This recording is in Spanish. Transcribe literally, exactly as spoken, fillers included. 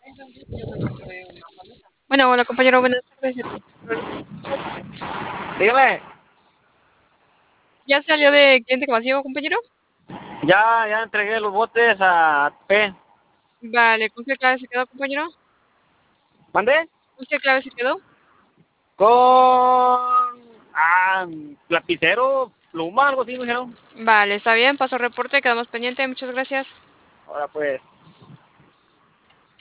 Bueno, hola compañero, buenas tardes. Dígame, ¿Ya salió de cliente masivo, compañero? ya, ya entregué los botes a P. Vale, ¿con qué clave se quedó, compañero? ¿Mandé? ¿Con qué clave se quedó? Con ah, lapicero, pluma, algo así me dijeron. Vale, está bien, paso reporte, quedamos pendiente, muchas gracias. Ahora pues.